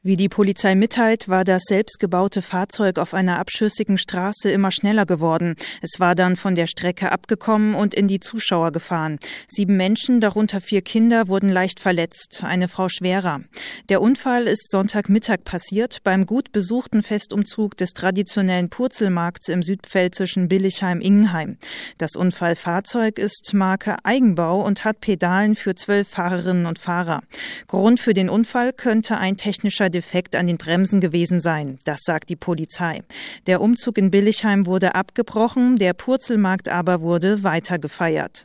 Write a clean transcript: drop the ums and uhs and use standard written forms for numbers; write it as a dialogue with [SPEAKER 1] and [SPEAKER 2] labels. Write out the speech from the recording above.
[SPEAKER 1] Wie die Polizei mitteilt, war das selbstgebaute Fahrzeug auf einer abschüssigen Straße immer schneller geworden. Es war dann von der Strecke abgekommen und in die Zuschauer gefahren. 7 Menschen, darunter 4 Kinder, wurden leicht verletzt, eine Frau schwerer. Der Unfall ist Sonntagmittag passiert, beim gut besuchten Festumzug des traditionellen Purzelmarkts im südpfälzischen Billigheim-Ingenheim. Das Unfallfahrzeug ist Marke Eigenbau und hat Pedalen für 12 Fahrerinnen und Fahrer. Grund für den Unfall könnte ein technischer Defekt an den Bremsen gewesen sein. Das sagt die Polizei. Der Umzug in Billigheim wurde abgebrochen, der Purzelmarkt aber wurde weiter gefeiert.